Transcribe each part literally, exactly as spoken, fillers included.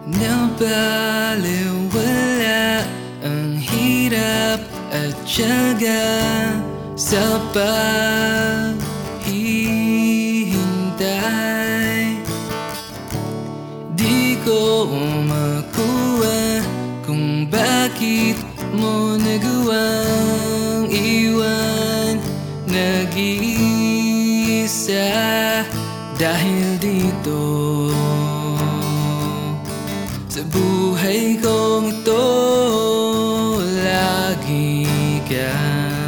Nabalewala ang hirap at tiyaga sa paghihintay. Di ko makuha kung bakit mo nagawang iwan nag-iisa dahil dito sa buhay kong ito. Lagi ka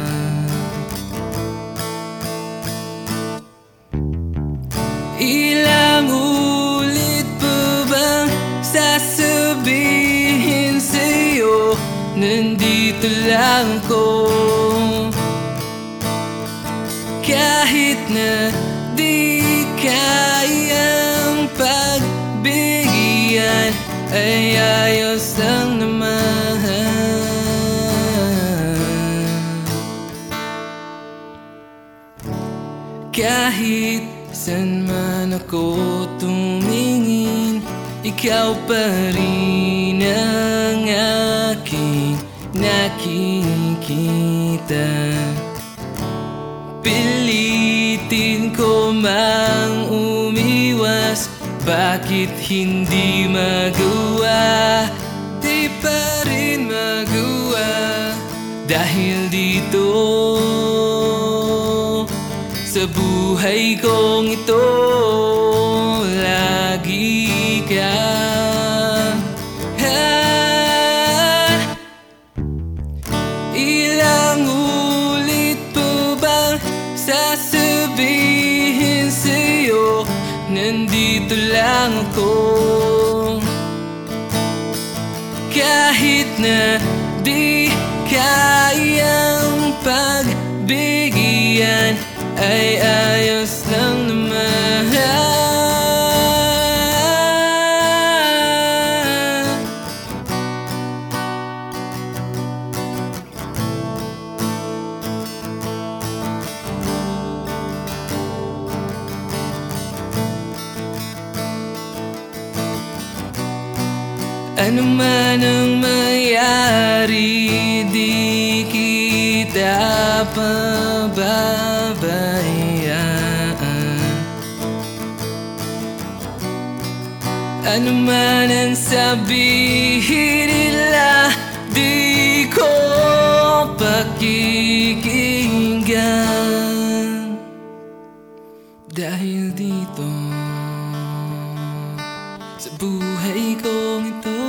ilang ulit pa bang sasabihin sa'yo, nandito lang ako. Kahit na di kayang pagbigyan, ay ayos lang naman. Kahit san man ako tumingin, ikaw pa rin ang aking nakikita. Pilitin ko mang umiwas, bakit hindi magawa? Di pa rin magawa dahil dito sa buhay kong ito. Lagi ka ah, ilang ulit pa bang sasabihin sa'yo, nandito lang ako. Kahit na di kayang pagbigyan, ay ayos lang naman. Ano man ang mayari, di kita pababayaan. Ano man ang sabihin nila, di ko pakikinggan. Dahil dito sa buhay kong ito,